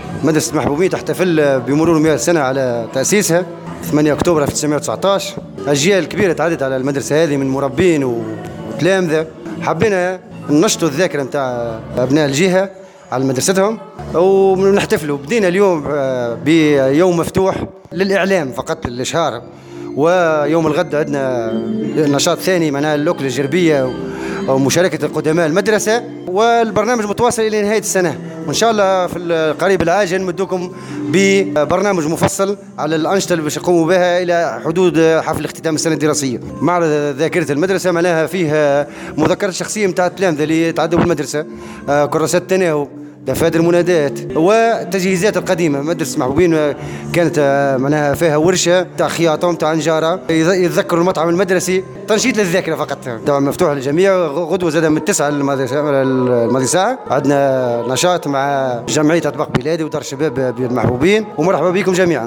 مدرسة محبوبين تحتفل بمرور 100 سنة على تأسيسها 8 أكتوبر 1919. أجيال كبيرة تعدت على المدرسة هذه من مربين وتلامذة. حبينا ننشطوا الذاكرة نتاع أبناء الجهة على مدرستهم ونحتفلوا. بدينا اليوم بيوم مفتوح للإعلام فقط للإشهار، ويوم الغد عندنا نشاط ثاني معناها اللوكل الجربية ومشاركة القدماء المدرسة، والبرنامج متواصل إلى نهاية السنة. وإن شاء الله في القريب العاجل نمدكم ببرنامج مفصل على الأنشطة اللي باش يقوموا بها إلى حدود حفل اختتام السنة الدراسية. معرض ذاكرة المدرسة معناها فيه مذكرات شخصية متاع التلامذة اللي تعدوا بالمدرسة، كراسات تناوب، دفاتر منادات والتجهيزات القديمة. مدرسة محبوبين كانت معناها فيها ورشة تاع خياطة وتاع نجارة، يتذكروا المطعم المدرسي، تنشيط للذاكرة فقط. طبعا مفتوح للجميع. غدوة زاد من 9 الماضي ساعة عندنا نشاط مع جمعية أطباق بلادي ودار شباب المحبوبين، ومرحبا بكم جميعا.